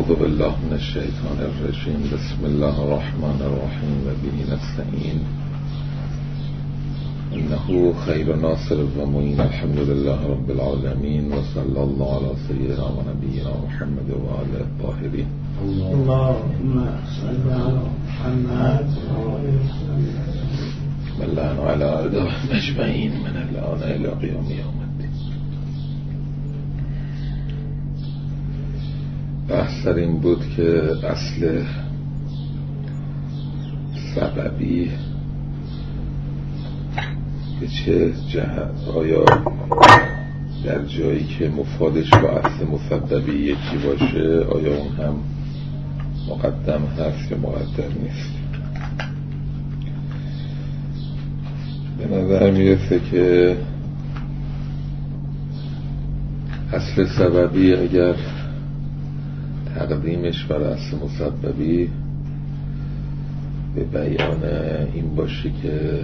اعوذ بالله من الشیطان الرجیم. بسم الله الرحمن الرحیم و به نستعین انه خیر ناصر و معین. الحمد لله رب العالمین و صلی الله علی سیدنا و نبینا محمد و آله الطاهرین. اللهم صل علی محمد و اللعن علی اعدائهم اجمعین من الان الی قیام یوم الدین. بحث در این بود که اصل سببی به چه جهت، آیا در جایی که مفادش با اصل مسببی یکی باشه آیا اون هم مقدم هست یا مقدم نیست؟ به نظر میرسه که اصل سببی اگر تقدیمش بر اصل مسببی به بیان این باشه که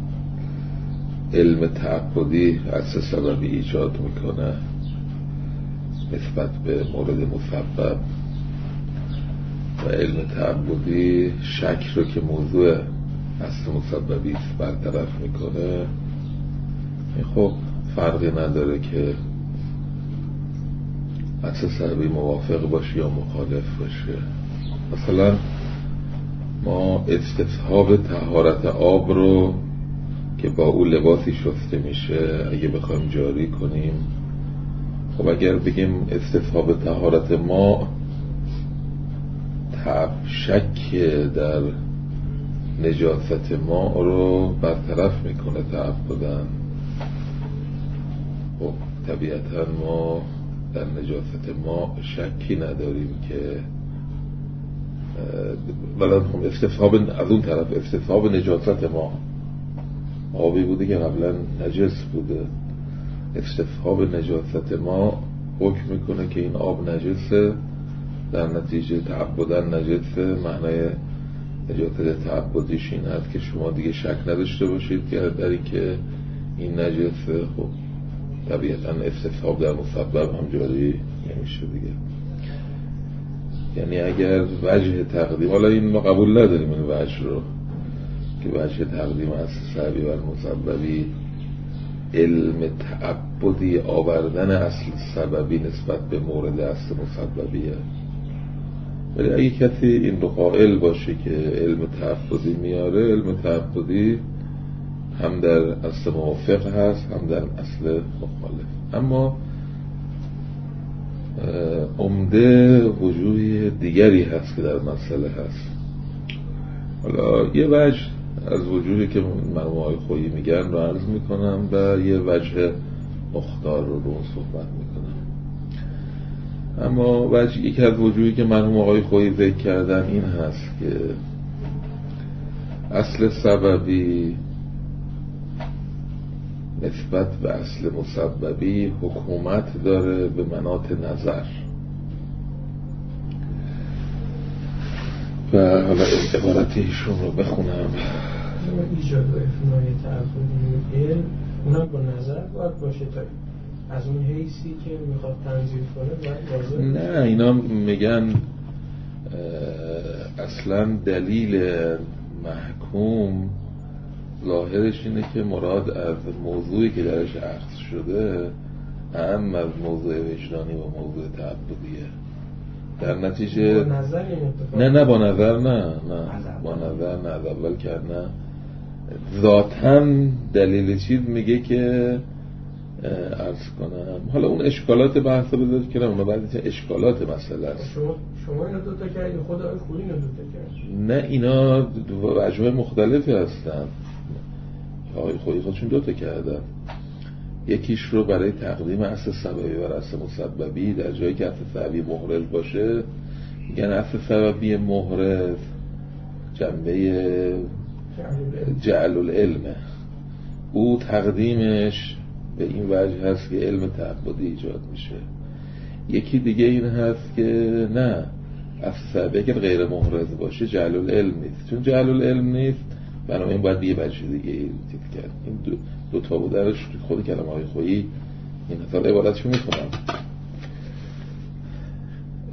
علم تعبدی اصل سببی ایجاد میکنه نسبت به مورد مسبب و علم تعبدی شک رو که موضوع اصل مسببی است برطرف میکنه، خب فرقی نداره که اصل سببی موافق باشه یا مخالف باشه. مثلا ما استصحاب طهارت آب رو که با او لباسی شسته میشه اگه بخوایم جاری کنیم، خب اگر بگیم استصحاب طهارت ما شک در نجاست ما رو برطرف میکنه تعبداً، خب طبیعتاً ما در نجاست ما شکی نداریم که بلد هم استصحاب از اون طرف استصحاب نجاست ما آبی بوده که قبلا نجس بوده، استصحاب نجاست ما حکم میکنه که این آب نجسه، در نتیجه تعبداً نجسه. معنای نجاست تعبدیش این هست که شما دیگه شک نداشته باشید که در این که این نجسه، خب طبیعتاً استصحاب در مسبب هم جاری نمیشه دیگه. یعنی اگر وجه تقدیم، حالا این ما قبول نداریم این وجه رو که وجه تقدیم اصل سببی بر مسببی علم تعبدی آوردن اصل سببی نسبت به مورد اصل مسببیه. ولی اگه کسی این رو قائل باشه که علم تعبدی میاره، علم تعبدی هم در اصل موافق هست هم در اصل مخالف. اما عمده وجوه دیگری هست که در مسئله هست. حالا یه وجه از وجوهی که مرحوم آقای خویی میگن رو عرض میکنم و یه وجه مختار رو صحبت میکنم. اما یکی از وجوهی که مرحوم آقای خویی ذکر کردن این هست که اصل سببی نسبت به اصل مسببی حکومت داره به مناط نظر. و حالا عبارت ایشون رو بخونم. ایجاد و افنای تعبدی علم اونم با نظر باید باشه تا از اون حیثی که میخواد تنظیر کنه باید نه، اینا میگن اصلا دلیل محکوم ظاهرش اینه که مراد از موضوعی که درش عقد شده اهم از موضوع وجدانی و موضوع تعبدیه. در نتیجه نه با نظر نه با نظر نه از اول کرد نه ذاتاً دلیل چیز میگه که عرض کنم. حالا اون اشکالات بحث رو بذارید که اونا بعد اشکالات مسئله است. شما اینا دوتا کردید، خود آقای خویی اینا دوتا کرد. نه، اینا وجوه مختلفی هستن. آقای خویی خودشون دوتا کردن. یکیش رو برای تقدیم اصل سببی و اصل مسببی در جایی که اصل سببی محرز باشه میگن اصل سببی محرز جنبه جعل العلمه، او تقدیمش به این وجه هست که علم تعبدی ایجاد میشه. یکی دیگه این هست که نه، اصل سببی اگر غیر محرز باشه جعل العلم نیست، چون جعل العلم نیست بنابراین باید یه وجه دیگه تیت کرد. این دو تا بودرش خود کلمه های خویی این حساب عبارتشو میکنم.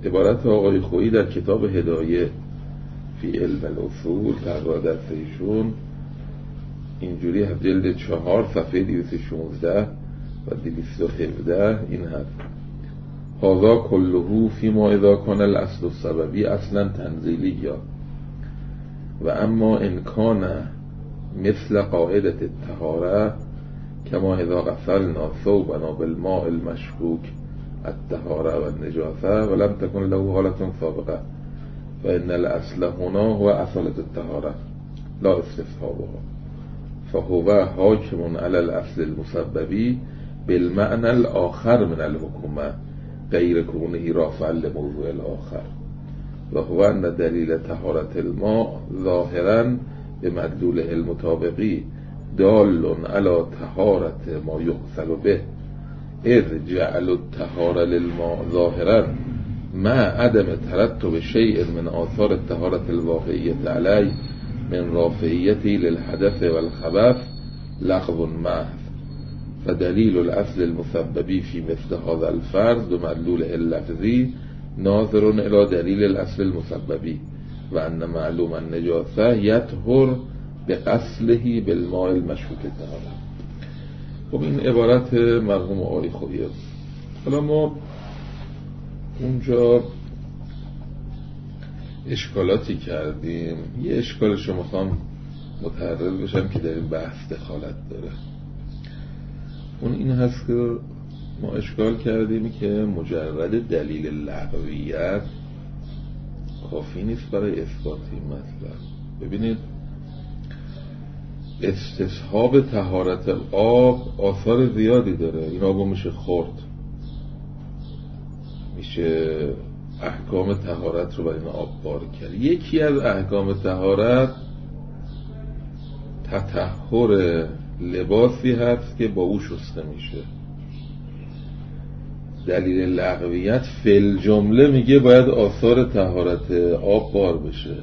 عبارت آقای خویی در کتاب هدایه فی علم الاصول تقریبا دسته ایشون اینجوری هست، جلد 4 صفحه 216 و 217 این هست: هذا كله فيما اذا كان الاصل السببي اصلا تنزيليا و اما ان كان مثل قاعدة الطهارة كما اذا غسلنا ثوبنا بالماء المشكوك الطهارة والنجاسة ولم تكن له حالة سابقة فإن الأصل هنا هو أصالة الطهارة لا استصحابها فهو حاكم على الأصل المسبب بالمعنى الآخر من الحكومة غير كونه رافعا لموضوع الآخر وهو أن دليل طهارة الماء ظاهرا بمدلوله المطابقي دال على طهارة ما يغسل به إذ جعل الطهارة للماء ظاهرا مع عدم ترتب شيء من آثار الطهارة الواقعية عليه من رافعيته للحدث والخبث لغو محض فدليل الأصل المسبب في مثل هذا الفرض بمدلوله اللفظي ناظر إلى دليل الأصل المسبب وأن معلوم النجاسة يطهر بغسله بالماء المشکوک الطهارة. خب این عبارت مرحوم آقای خویی است. حالا ما اونجا اشکالاتی کردیم، یه اشکالش رو میخوام متعرض بشم که در این بحث دخالت داره. اون این هست که ما اشکال کردیم که مجرد دلیل لغویت کافی نیست برای اثبات این مطلب. ببینید استصحاب طهارت آب آثار زیادی داره. این آبو میشه خورد، میشه احکام طهارت رو برای این آب بار کرد. یکی از احکام طهارت تطهر لباسی هست که با او شسته میشه. دلیل لغویت فی جمله میگه باید آثار طهارت آب بار بشه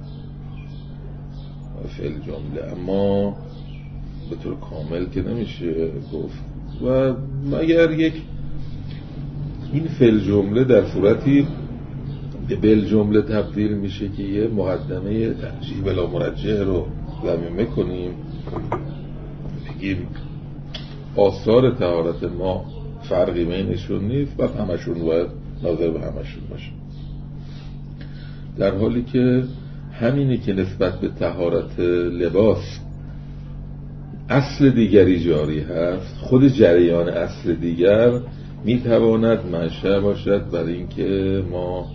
فی جمله، اما به طور کامل که نمیشه گفت. و مگر یک این فی جمله در صورتی به بل جمله تبدیل میشه که یه مقدمه ترجیح بلا مرجح رو ضمیمه کنیم، بگیم آثار طهارت ما فرقی بینشون نیست، بعد همشون باید ناظر به همشون باشه، در حالی که همینی که نسبت به طهارت لباس اصل دیگری جاری هست، خود جریان اصل دیگر میتواند منشأ باشد برای اینکه ما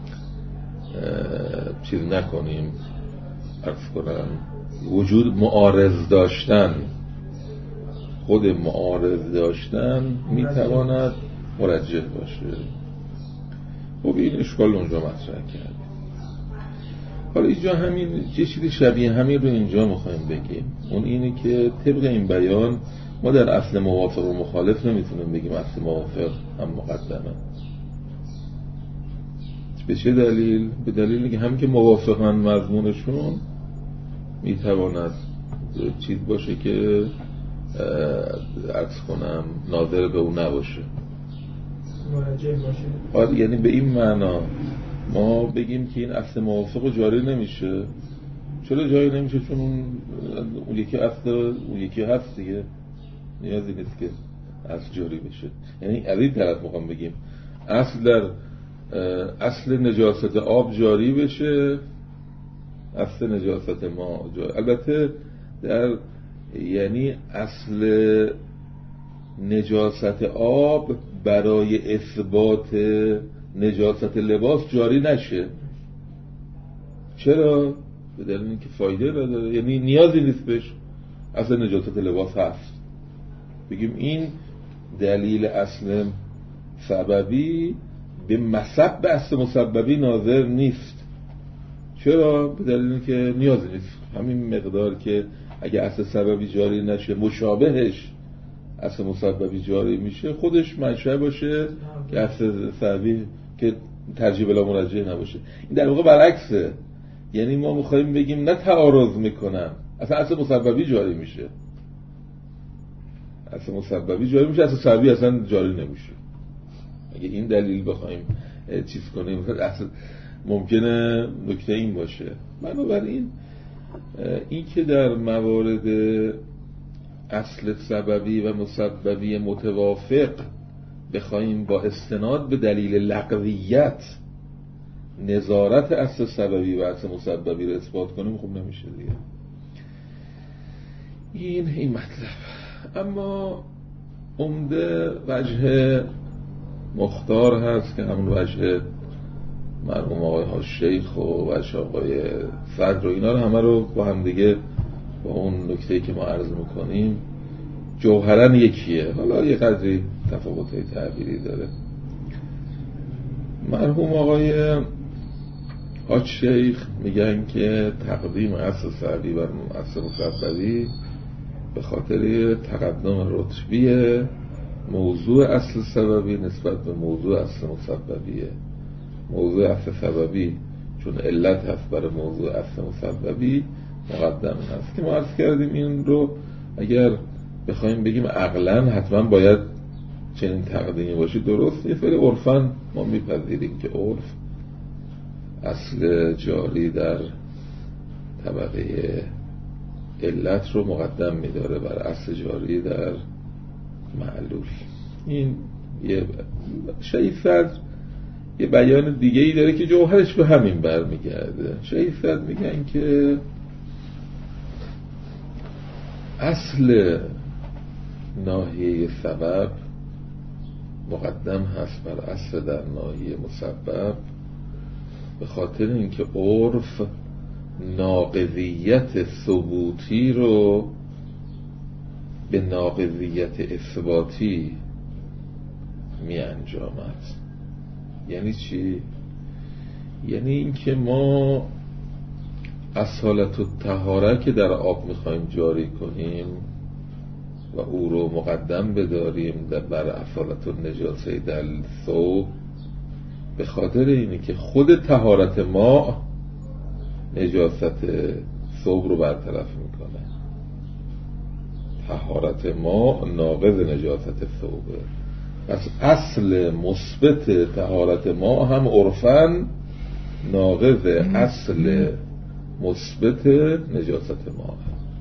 چیز نکنیم، عرض کنم وجود معارض داشتن، خود معارض داشتن میتواند مرجح باشه. خب این اشکال اونجا مطرح کردیم. حالا اینجا همین یه چیزی شبیه همین رو اینجا میخوایم بگیم. اون اینه که طبق این بیان ما در اصل موافق و مخالف نمیتونیم بگیم اصل موافق هم مقدمه. به چه دلیل؟ به دلیلی که هم که موافقن مضمونشون میتواند چیز باشه که عرض کنم ناظر به اون نباشه، مرجح باشه. یعنی به این معنا ما بگیم که این اصل موافق جاری نمیشه. چرا جاری نمیشه؟ چون اون یکی اصل اون یکی هست دیگه، نیازی نیست که اصل جاری بشه. یعنی از این طرف میخوام بگیم اصل در اصل نجاست آب جاری بشه، اصل نجاست ما جاری. البته در یعنی اصل نجاست آب برای اثبات نجاست لباس جاری نشه. چرا؟ به دلیل اینکه فایده نداره، یعنی نیازی نیست بهش. اصل نجاست لباس هست، بگیم این دلیل اصل سببی به مسبب اصل مسببی ناظر نیست. چرا؟ به دلیل اینکه نیازی نیست. همین مقدار که اگه اصل سببی جاری نشه مشابهش اصل مسببی جاری میشه، خودش منشأ باشه که اصل سببی که ترجیح بلا مرجح نباشه. این در واقع برعکسه. یعنی ما میخوایم بگیم نه تعارض میکنن، اصل مسببی جاری میشه، اصل مسببی جاری میشه، اصل سببی اصلا جاری نمیشه. اگه این دلیل بخوایم چیز کنیم. اصلا ممکنه نکته این باشه. بنابراین این که در موارد اصل سببی و مسببی متوافق بخوایم با استناد به دلیل لغویت نظارت اصل سببی و اصل مسببی رو اثبات کنیم، خوب نمیشه دیگه. این مطلب. اما عمده وجه مختار هست که همون وجه مرحوم آقای شیخ و وجه آقای صدر و اینا رو همه رو با هم دیگه با اون نکته‌ای که ما عرض میکنیم جوهرن یکیه، حالا یه قدری تفاوت‌های تعبیری داره. مرحوم آقای حاج شیخ میگن که تقدیم اصل سببی و اصل مسببی به خاطر تقدم رتبی موضوع اصل سببی نسبت به موضوع اصل مسببیه. موضوع اصل سببی چون علت هست برای موضوع اصل مسببی مقدم هست که ما عرض کردیم. این رو اگر بخوایم بگیم عقلاً حتما باید چنین تقدیمی باشه، درست یه فعل عرفاً ما میپذیریم که عرف اصل جاری در طبقه علت رو مقدم میداره بر اصل جاری در معلول. این یه شیفت یه بیان دیگه ای داره که جوهرش به همین برمیگرده. شیفت میگن که اصل ناحیه سبب مقدم هست بر اصل در ناحیه مسبب به خاطر اینکه عرف ناقضیت ثبوتی رو به ناقضیت اثباتی می انجامد. یعنی چی؟ یعنی اینکه ما اصالت الطهاره که در آب میخوایم جاری کنیم و او رو مقدم بداریم بر اصالت النجاسه در ثوب به خاطر اینه که خود طهارت ما نجاست ثوب رو برطرف میکنه. طهارت ما ناقض نجاست ثوبه. پس اصل مثبت طهارت ما هم عرفاً ناقض اصل مثبت نجاست ما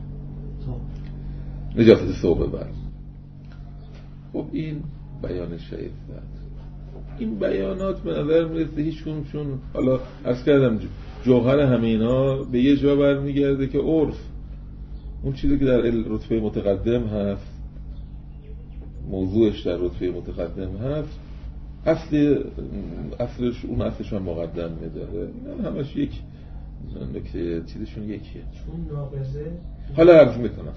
نجاست ثوبه بر. خب این بیان شیخ زد. این بیانات به نظر میرسه هیچکدومشون، حالا عرض کردم جوهر همینا به یه جا برمیگرده که عرف اون چیزی که در رتبه متقدم هست، موضوعش در رتبه متقدم هست، اصلش اون اصلش هم مقدم میداره. اینا همش یک نکته چیزشون یکیه. چون ناقضه. حالا عرض میکنم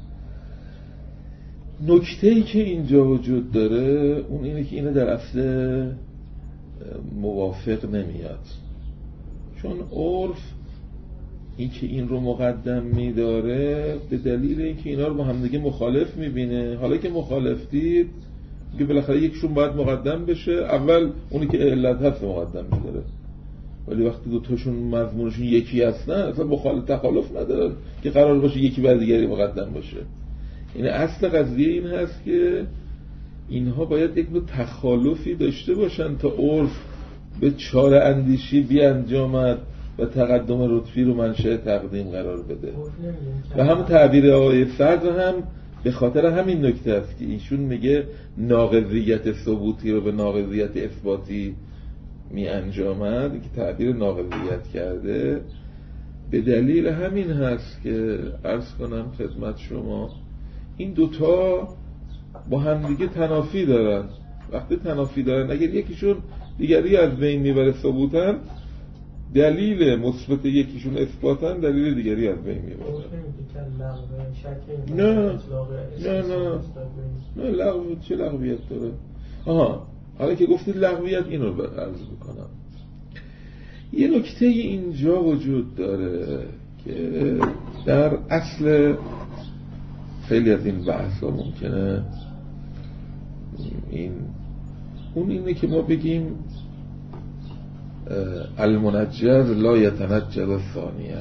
نکته‌ای که اینجا وجود داره اون اینه که اینه در اصل موافق نمیاد. چون عرف این که این رو مقدم میداره به دلیل اینکه اینا رو با هم دیگه مخالف میبینه. حالا که مخالف دید که بالاخره یکشون باید مقدم بشه، اول اونی که علت هست مقدم میداره. ولی وقتی دو تاشون مضمونشون یکی هستن اصلا مخالف تخالف ندارن که قرار باشه یکی بعد دیگری مقدم باشه. این اصل قضیه این هست که اینها باید یک نوع تخالفی داشته باشن تا عرف به چاره اندیشی بیانجامد و تقدم رتبی رو منشأ تقدیم قرار بده. و همون تعبیر آقای صدر هم به خاطر همین نکته است که ایشون میگه ناقضیت ثبوتی رو به ناقضیت اثباتی می انجامد، که تعبیر ناقضیت کرده به دلیل همین هست که عرض کنم خدمت شما این دوتا با هم دیگه تنافی دارن. وقتی تنافی دارن اگر یکیشون دیگری از بین میبره ثبوتن، دلیل مثبت یکیشون اثباتن، دلیل دیگری از بین میبره. نه لغو چه لغویت داره؟ حالا که گفتید لغویت اینو عرض بکنم. یه نکته اینجا وجود داره که در اصل خیلی از این بحث ها ممکنه اون اینه که ما بگیم المنجز لا یتنجز ثانیه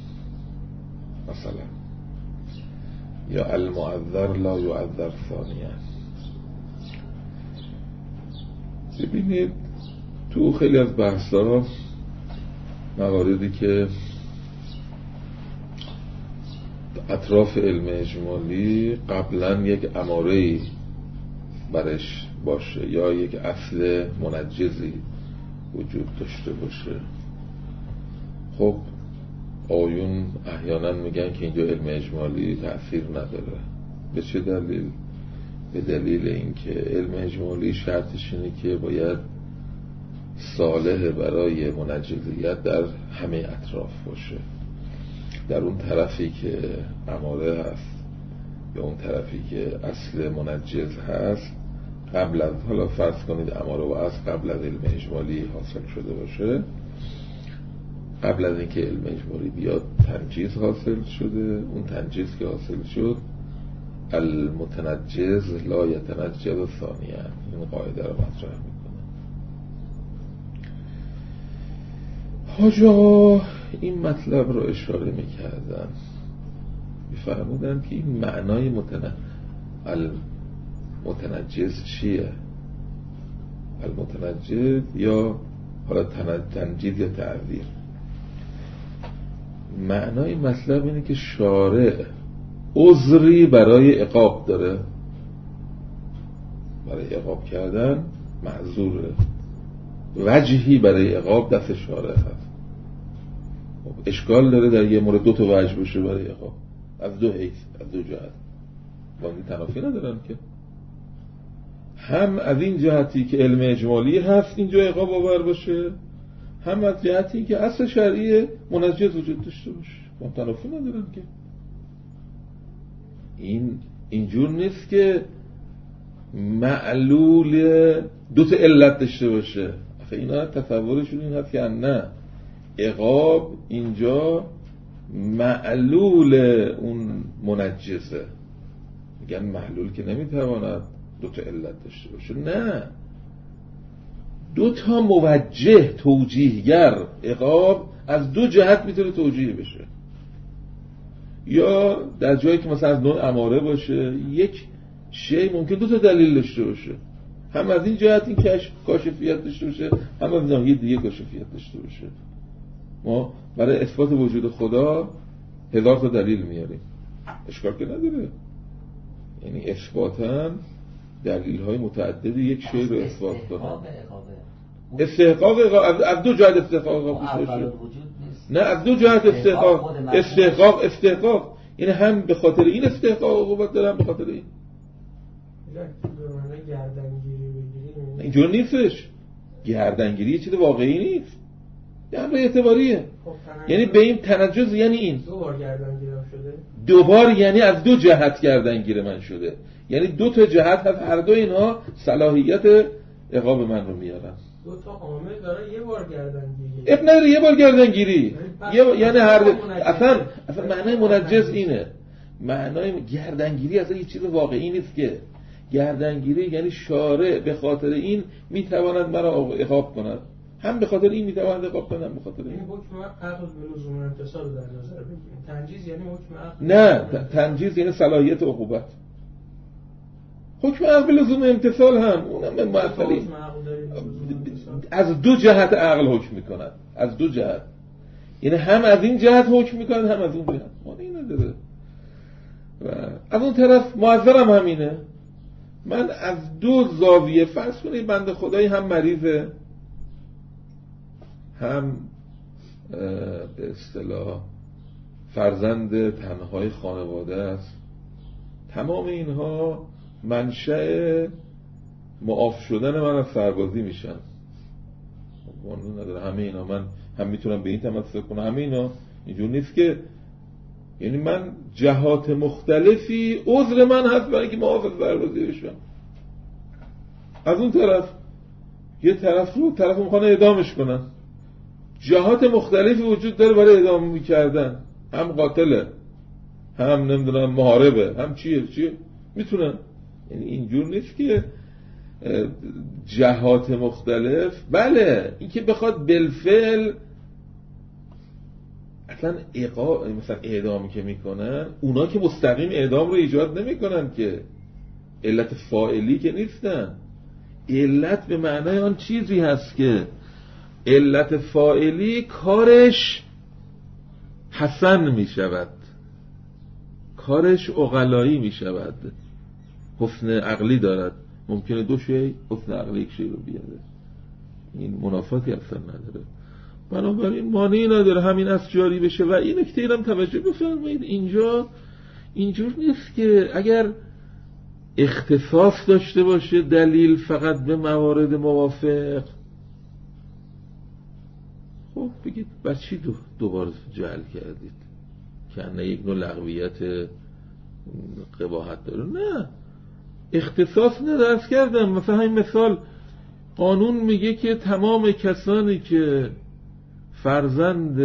مثلا، یا المعذر لا یعذر ثانیه. ببینید تو خیلی از بحث‌ها مواردی که اطراف علم اجمالی قبلا یک اماره‌ای برش باشه یا یک اصل منجزی وجود داشته باشه، خب آیون احیانا میگن که اینجا علم اجمالی تأثیر نداره. به چه دلیل؟ به دلیل اینکه علم اجمالی شرطش اینه که باید صالح برای منجزیت در همه اطراف باشه. در اون طرفی که اماره هست یا اون طرفی که اصل منجز هست، قبل از، حالا فرض کنید اماره و اصل قبل از علم اجمالی حاصل شده باشه، قبل از اینکه علم اجمالی بیاد تنجیز حاصل شده. اون تنجیز که حاصل شد، المتنجز لا یتنجز ثانیاً، این قاعده رو مطرح میکنه. حاجی آقا این مطلب رو اشاره میکردن، میفرمودن که این معنای المتنجز چیه؟ المتنجز یا حالا تنجیز یا تعذیر. معنای مطلب اینه که شارع عذری برای عقاب داره، برای عقاب کردن معذوره، وجهی برای عقاب دست شارع هست. اشکال داره در یه مورد دو تا وجه بشه برای عقاب، از دو حیث، از دو جهت، باندی تنافی ندارن که. هم از این جهتی که علم اجمالی هست اینجا عقاب آور باشه، هم از جهتی که اصل شرعی منجز وجود داشته باشه، با تنافی ندارن که. این اینجور نیست که معلول دو تا علت داشته باشه. آخه اینا تصورشون این هست که نه، عقاب اینجا معلول اون منجزه. میگن معلول که نمیتواند دو تا علت داشته باشه، نه، دو تا موجه توجیهگر عقاب از دو جهت میتونه توجیه بشه. یا در جایی که مثلا از نوع اماره باشه، یک شی ممکن دو تا دلیل داشته باشه، هم از این جهت این کاشفیت داشته باشه، هم از ناحیه دیگه کاشفیت داشته باشه. ما برای اثبات وجود خدا 1000 تا دلیل میاریم، اشکال که نداره. یعنی اثباتاً دلیل های متعددی یک شی رو اثبات کنن. استحقاق از دو جهت استحقاق باشه، نه از دو جهت استحقاق یعنی هم به خاطر این استحقاق عقوبت دارم، به خاطر این. اینجور نیستش. گردنگیری یه چیز واقعی نیست، یه امر اعتباریه. یعنی به این تنجز یعنی این دو بار گردنگیرم شده، دو بار یعنی از دو جهت گردنگیر من شده، یعنی دو تا جهت هست، هر دو اینها صلاحیت عقاب من رو میارن. دو تا عامل داره یه بار گردنگیری، نداره یه بار گردنگیری، یعنی هر اصلا معنای منجز اینه. معنای گردنگیری اصلا یه چیز واقعی نیست که. گردنگیری یعنی شارع به خاطر این میتواند مرا عقاب کند، هم به خاطر این میتواند عقاب کند، به خاطر این. یعنی حکم عقل به لزوم امتصال در نظر بگیریم. تنجیز یعنی حکم عقل، نه، تنجیز یعنی صلاحیت عقوبت. حکم عقل به لزوم امتصال هم اونم معطلی، از دو جهت عقل حکم میکند، از دو جهت، یعنی هم از این جهت حکم میکند، هم از اون جهت. معنی نداره. و از اون طرف معذرم همینه، من از دو زاویه، فرض کنید بنده خدایی هم مریضه، هم به اصطلاح فرزند تنهای خانواده است، تمام اینها منشأ معاف شدن من از سربازی میشن. قانون نداره همه اینا من هم میتونم به این تمسک کنم، همه اینا اینجور نیست که. یعنی من جهات مختلفی عذر من هست برای اینکه معاف از سربازی بشم. از اون طرف یه طرف میخوان اعدامش کنن، جهات مختلفی وجود داره برای اعدام میکردن، هم قاتله، هم نمیدونم محاربه، هم چیه میتونن. یعنی اینجور نیست که جهات مختلف. بله این که بخواد بالفعل اصلا مثلا اعدامی که میکنن، اونا که مستقیم اعدام رو ایجاد نمیکنن که، علت فاعلی که نیستن. علت به معنای آن چیزی هست که علت فاعلی کارش حسن می شود، کارش عقلایی می شود، حسن عقلی دارد. ممکنه دو شی حسن عقلی یک شی رو بیاره، این منافاتی اصلا نداره. بنابراین مانعی نداره همین اصل جاری بشه. و این نکته اینم توجه بفرمایید، اینجا اینجور نیست که اگر اختصاص داشته باشه دلیل فقط به موارد موافق، خب بگید بر چی دوبار جعل کردید که نه یک نوع لغویت قباحت داره؟ نه، اختصاص ندرس کردم. مثلا این مثال قانون میگه که تمام کسانی که فرزند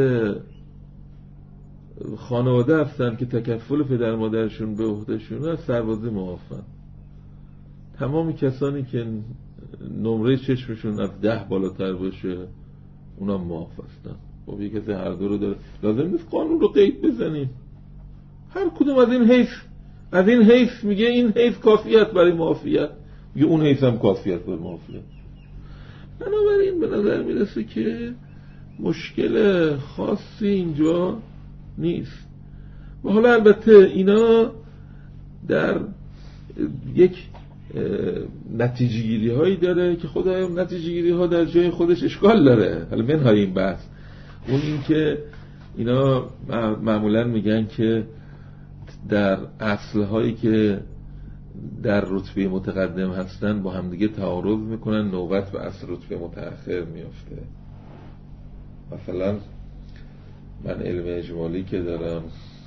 خانواده هستن که تکفل پدر مادرشون به عهدهشون از سربازی معافن. تمام کسانی که نمره چشمشون از 10 بالاتر باشه اونا معاف هستن. خب یک کسی هر دو رو داره، لازم نیست قانون رو قید بزنیم. هر کدوم از این حیث میگه این حیث کافیت برای معافیت، میگه اون حیث هم کافیت برای معافیت. بنابراین به نظر میرسه که مشکل خاصی اینجا نیست. و حالا البته اینا در یک نتیجه گیری هایی داره که خدایا نتیجه گیری ها در جای خودش اشکال داره. حالا منهای این بحث اون این که اینا معمولا میگن که در اصل هایی که در رتبه متقدم هستن با همدیگه تعارض میکنن، نوبت به اصل رتبه متأخر میفته. مثلا من علم اجمالی که دارم،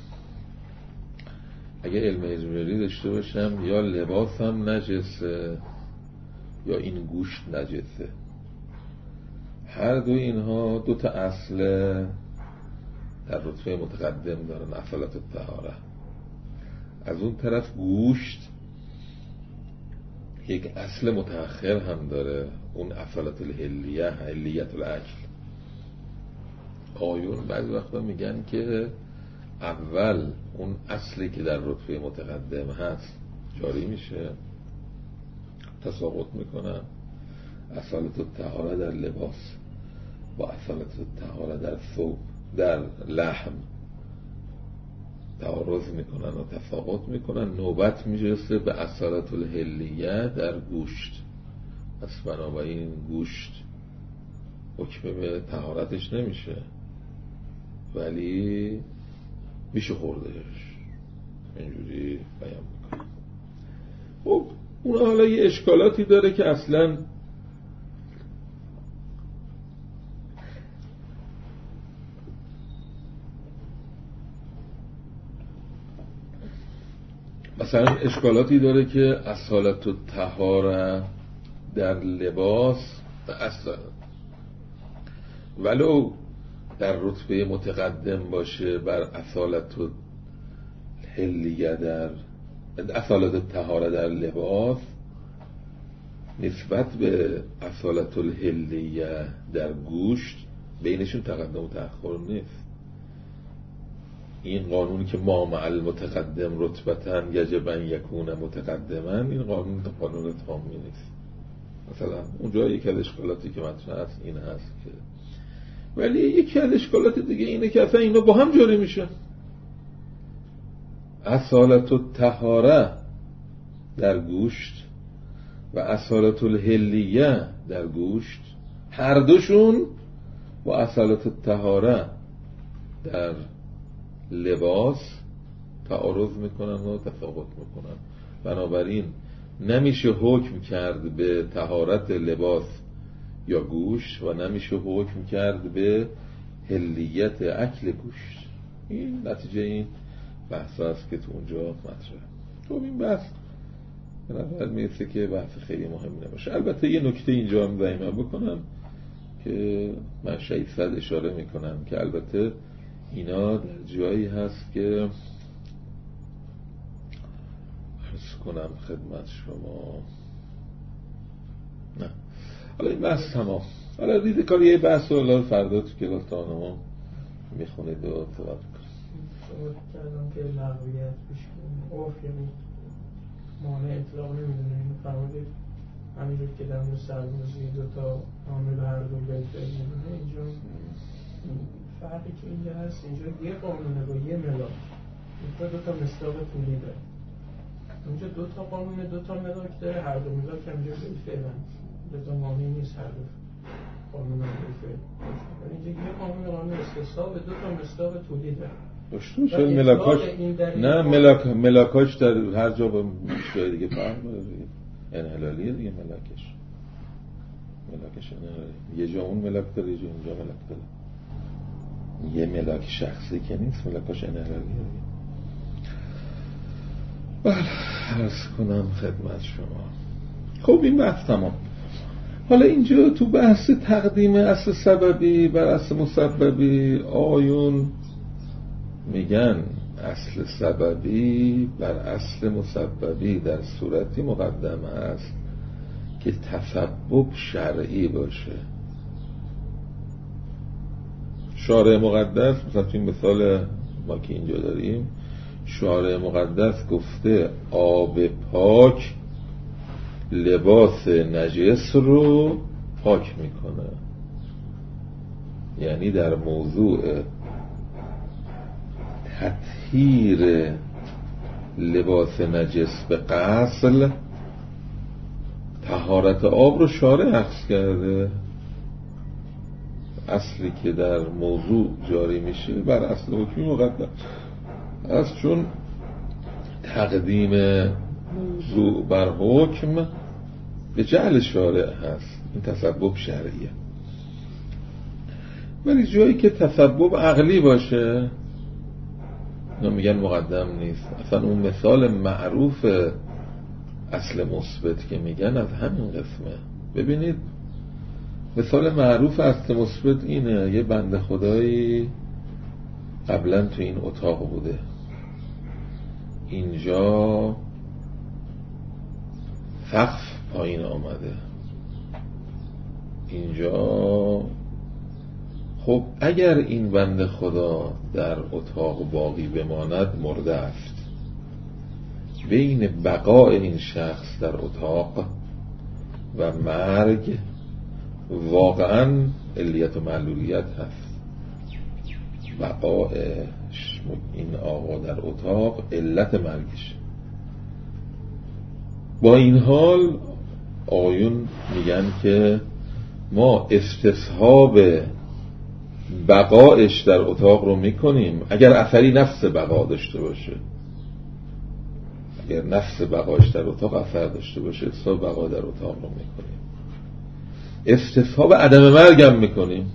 اگه علم اجمالی داشته باشم یا لباسم نجسه یا این گوشت نجسه. هر دو اینها دو تا اصل در رتبه متقدم دارن، اصالت الطهاره. از اون طرف گوشت یک اصل متأخر هم داره، اون اصالت الحلیه، حلیت الاکل. آیون بعضی وقتا میگن که اول اون اصلی که در رتبه متقدم هست جاری میشه، تساقط میکنن. اصالت الطهاره در لباس با اصالت الطهاره در ثوب، در لحم تعارض میکنن و تفاوت میکنن. نوبت میرسه به اصالت الحلیه در گوشت. پس بنابراین گوشت حکم به طهارتش نمیشه ولی میشه خوردهش، اینجوری بیان میکنم. خب اون حالا یه اشکالاتی داره که اصلا مثلا اشکالاتی داره که اصالت الطهاره در لباس اصلا ولو در رتبه متقدم باشه بر اصالت الحلیه، در اصالت الطهاره در لباس نسبت به اصالت الحلیه در گوشت بینشون تقدم و تأخر نیست. این قانونی که ما مع المتقدم رتبتن یجب ان یکون متقدمن، این قانون تامی نیست. مثلا اونجا یکی از اشکالاتی که مطرح هست این هست که، ولی یکی از اشکالات دیگه اینه که اصلا اینا با هم جاری میشن. اصالت الطهاره در گوشت و اصالت الحلیه در گوشت هر دوشون با اصالت الطهاره در لباس تعارض میکنن و تفاوت میکنن. بنابراین نمیشه حکم کرد به طهارت لباس یا گوشت و نمیشه حکم کرد به حلیت اکل گوشت. این نتیجه این بحث هست که تو اونجا مطرحه. خب این بحث به نظر میرسه که بحث خیلی مهم نباشه. البته یه نکته اینجا هم ضمیمه بکنم که من شاید صد اشاره میکنم که البته اینا در جایی هست که عرض کنم خدمت شما. نه حالا این بحث تمام. حالا دید کار یه بحث رو حالا فردا تو کلاس تانما میخونید و صحبت کنید. صحبت کردم که لغویت پیش عرف یعنی مانع اطلاق نمیدونه، اینو فرمودید همینجور که در مورد سربازی دوتا عامل هر دو بالفعل می‌بینه، اینجا فرقی که اینجا هست، اینجا یه قانونه با یه ملاک، اینجا دوتا مصداق طولی داره. اونجا دوتا قانون دوتا ملاک داره، هر دو ملاک همینجا بالفعل هست، دوتا معنی نیست هر دو قانون بالفعل. اینجا یه قانون استثناء به دوتا مصداق طولی داره. شاید ملاکاش نه ملاکاش در هر جا با جای دیگه فرق داره دیگه، انحلالیه دیگه ملاکش یه جا اون ملاک داره، یه جا اونجا ملاک داره، یه ملاک شخصی که نیست، ملاکاش انحلالیه دیگه. بله عرض کنم خدمت شما. خب این بحث تمام. حالا اینجا تو بحث تقدیم اصل سببی بر اصل مسببی، آیون میگن اصل سببی بر اصل مسببی در صورتی مقدم است که تسبب شرعی باشه. شارع مقدس مثلا این مثال ما که اینجا داریم، شارع مقدس گفته آب پاک لباس نجس رو پاک میکنه، یعنی در موضوع تطهیر لباس نجس به غسل طهارت آب رو شارع اخذ کرده. اصلی که در موضوع جاری میشه بر اصل حکمی مقدم است، چون تقدیم موضوع بر حکم به جعل شارع هست، این تسبب شرعیه. ولی جایی که تسبب عقلی باشه اینا میگن مقدم نیست. اصلا اون مثال معروف اصل مثبت که میگن از همین قسمه. ببینید مثال معروف اصل مثبت اینه، یه بنده خدایی قبلا تو این اتاق بوده، اینجا سقف پایین آمده، اینجا خب اگر این بنده خدا در اتاق باقی بماند مرده است. بین بقاء این شخص در اتاق و مرگ واقعا علیت و معلولیت هست. بقاء این آقا در اتاق علت مرگش. با این حال آیون میگن که ما استصحاب بقایش در اتاق رو میکنیم اگر اثری نفس بقا داشته باشه، اگر نفس بقایش در اتاق اثر داشته باشه استصحاب بقا در اتاق رو میکنیم. استصحاب عدم مرگ هم میکنیم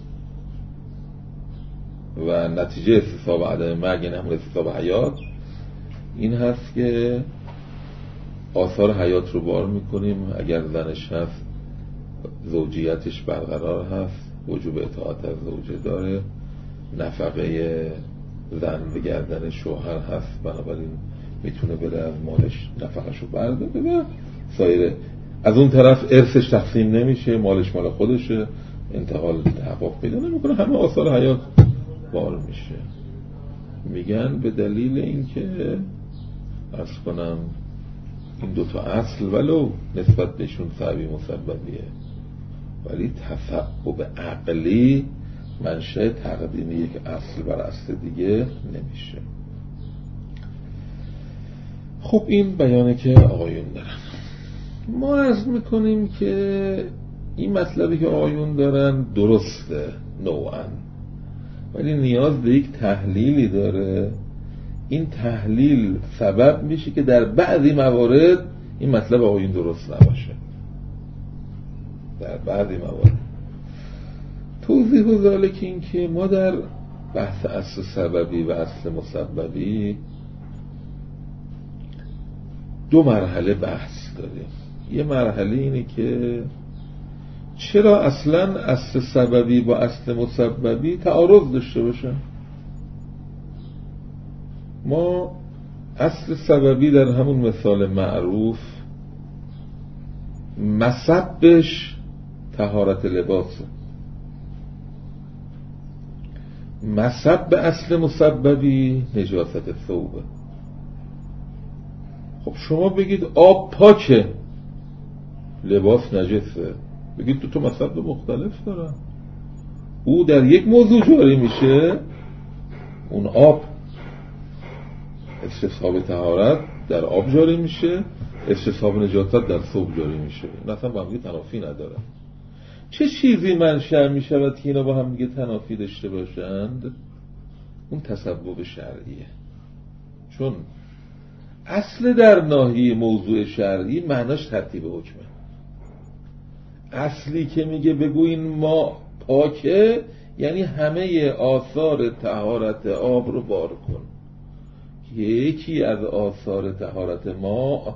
و نتیجه استصحاب عدم مرگ یعنی همون استصحاب حیات این هست که آثار حیات رو بار میکنیم. اگر زنش هست زوجیتش برقرار هست، وجوب اطاعت از زوجه داره، نفقه زن به گردن شوهر هست، بنابراین میتونه بره از مالش نفقش رو برداره و سایر. از اون طرف ارثش تقسیم نمیشه، مالش مال خودشه، انتقال تحقق پیدا نمیکنه، همه آثار حیات بار میشه. میگن به دلیل اینکه عرض کنم این دوتا اصل ولو نسبت بهشون سببی مسببیه، ولی تسبب عقلی منشأ تقدیم یک اصل بر اصل دیگه نمیشه. خب این بیانه که آقایون دارن. ما عرض میکنیم که این مطلبی که آقایون دارن درسته نوعاً، ولی نیاز به یک تحلیلی داره. این تحلیل سبب میشه که در بعضی موارد این مطلب آقایون درست نباشه. در بعضی موارد توضیح و ذالک این که ما در بحث اصل سببی و اصل مسببی دو مرحله بحث داریم. یه مرحله اینه که چرا اصلا اصل سببی با اصل مسببی تعارض داشته باشن. ما اصل سببی در همون مثال معروف مسبش طهارت لباسه، مسب اصل مسببی نجاست ثوبه. خب شما بگید آب پاکه لباس نجسه، بگید تو مذهب مختلف دارن. او در یک موضوع جاری میشه، اون آب استصحاب طهارت در آب جاری میشه، استصحاب نجاست در ثوب جاری میشه. این اصلا با هم دیگه تنافی نداره. چه چیزی منشأ میشود که اینا با هم دیگه تنافی داشته باشند؟ اون تسبب شرعیه. چون اصل در ناحیه موضوع شرعی معناش ترتیب حکمه. اصلی که میگه بگو این ما پاکه، یعنی همه آثار طهارت آب رو بار کن. یکی از آثار طهارت ما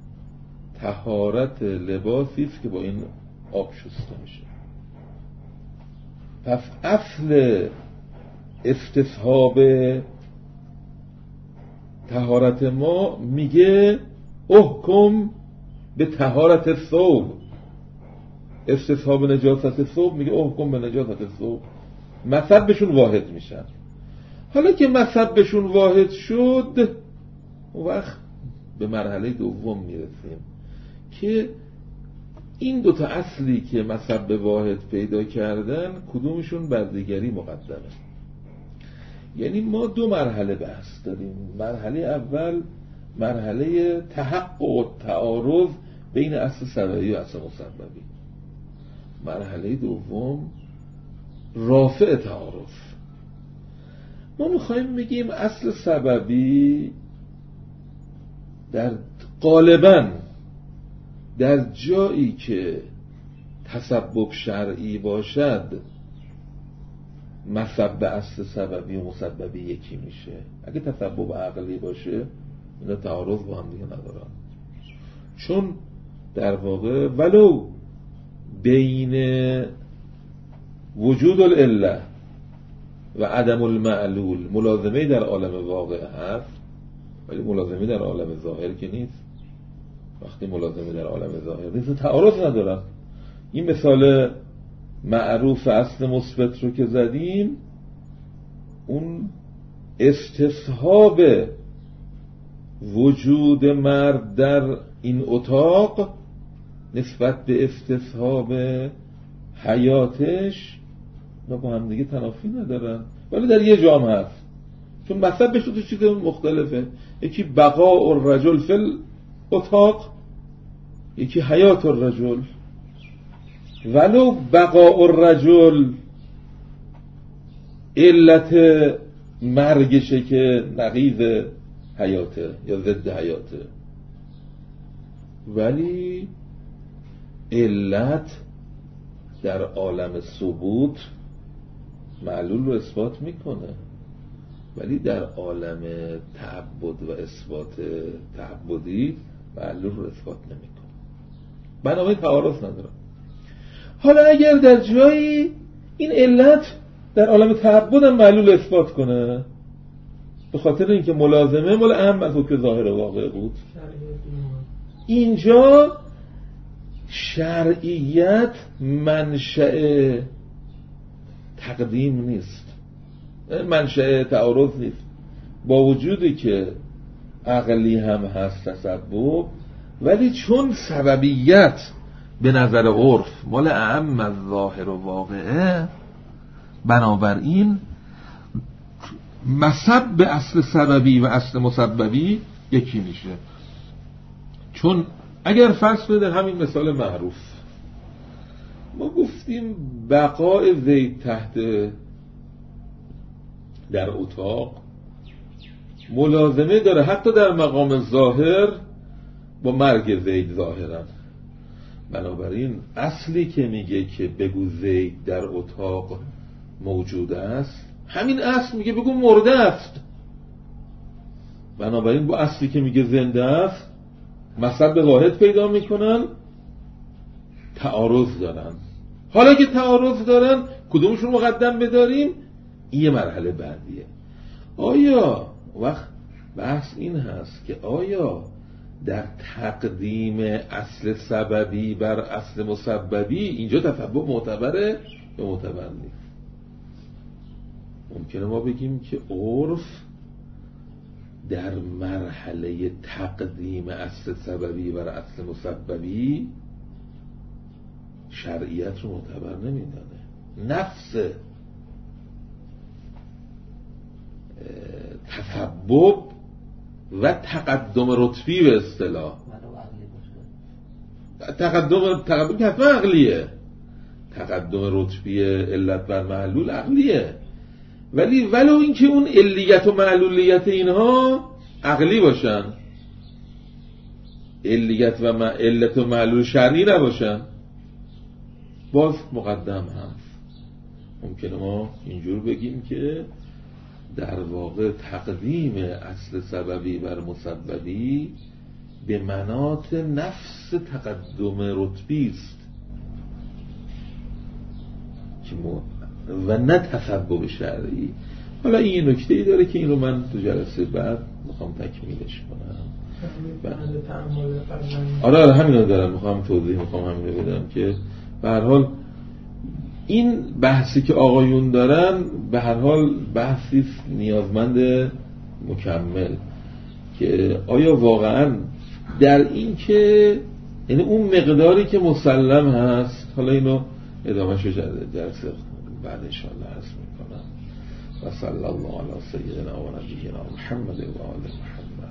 طهارت لباسی است که با این آب شسته میشه. پس اصل استصحاب طهارت ما میگه احکم به طهارت ثوب. استصحاب نجاست ثوب میگه احکم به نجاست ثوب. مذهبشون واحد میشن. حالا که مذهبشون واحد شد، اون وقت به مرحله دوم میرسیم که این دوتا اصلی که مذهب واحد پیدا کردن کدومشون بر دیگری مقدمه. یعنی ما دو مرحله بحث داریم. مرحله اول مرحله تحقق و تعارض بین اصل سببی و اصل مسببی. مرحله دوم رافع تعارض. ما میخوایم بگیم اصل سببی در غالباً در جایی که تسبب شرعی باشد مسبب اصل سببی و مسببی یکی میشه. اگه تسبب عقلی باشه اینا تعارض با هم دیگه ندارن. چون در واقع ولو بین وجود العله و عدم المعلول ملازمه در عالم واقع هست، ولی ملازمه در عالم ظاهر که نیست. وقتی ملازمه در عالم ظاهر نیست تعارض ندارن. این مثال معروف اصل مثبت رو که زدیم، اون استصحاب وجود مرد در این اتاق نسبت به استصحاب حیاتش با هم دیگه تنافی ندارن، ولی در یه جام هست. چون مذهبش تو چیز مختلفه. یکی بقاء الرجل فی الاتاق، یکی حیات الرجل. ولو بقاء الرجل علت مرگشه که نقیض حیاته یا ضد حیاته، ولی علت در عالم ثبوت معلول رو اثبات میکنه، ولی در عالم تعبد و اثبات تعبدی معلول رو اثبات نمیکنه. بنابراین تعارض نداره. حالا اگر در جایی این علت در عالم تعبد هم معلول اثبات کنه، به خاطر اینکه ملازمه مال اهم از حکم ظاهر واقع بود، اینجا شرعیت منشأ تقدیم نیست، منشأ تعارض نیست. با وجودی که عقلی هم هست تسبب، ولی چون سببیت به نظر عرف مال اهم از ظاهر و واقعه، بنابراین مسبب اصل سببی و اصل مسببی یکی میشه. چون اگر فرض کنید در همین مثال معروف ما گفتیم بقای زید تحت در اتاق ملازمه داره حتی در مقام ظاهر با مرگ زید ظاهرا. بنابراین اصلی که میگه که بگو زید در اتاق موجود است، همین اصل میگه بگو مرده است. بنابراین با اصلی که میگه زنده است مسبب واحد پیدا میکنن، تعارض دارن. حالا که تعارض دارن کدومشون مقدم بداریم؟ این یه مرحله بعدیه. آیا وقت بحث این هست که آیا در تقدیم اصل سببی بر اصل مسببی اینجا تسبب معتبره یا معتبر نیست؟ ممکنه ما بگیم که عرف در مرحله تقدیم اصل سببی بر اصل مسببی شرعیت رو معتبر نمیدانه. نفس تسبب و تقدم رتبی به اصطلاح، تقدم که حتما عقلیه، تقدم رتبی علت بر معلول عقلیه، ولی ولو اینکه اون علیت و معلولیت اینها عقلی باشن، علت و معلول شرعی نباشن، باز مقدم هست. ممکنه ما اینجور بگیم که در واقع تقدیم اصل سببی بر مسببی به مناط نفس تقدم رتبی است و نه تسبب شرعی. حالا این نکته‌ای داره که این رو من تو جلسه بعد میخوام تکمیلش کنم. آره همین رو دارم میخوام توضیح همین رو بدم که به هر حال این بحثی که آقایون دارن به هر حال بحثی نیازمند مکمل که آیا واقعا در این که یعنی اون مقداری که مسلم هست، حالا اینو ادامهش جلسه بعد انشاءالله عرض میکنم. و صلی الله علی سیدنا و نبینا محمد و آل محمد.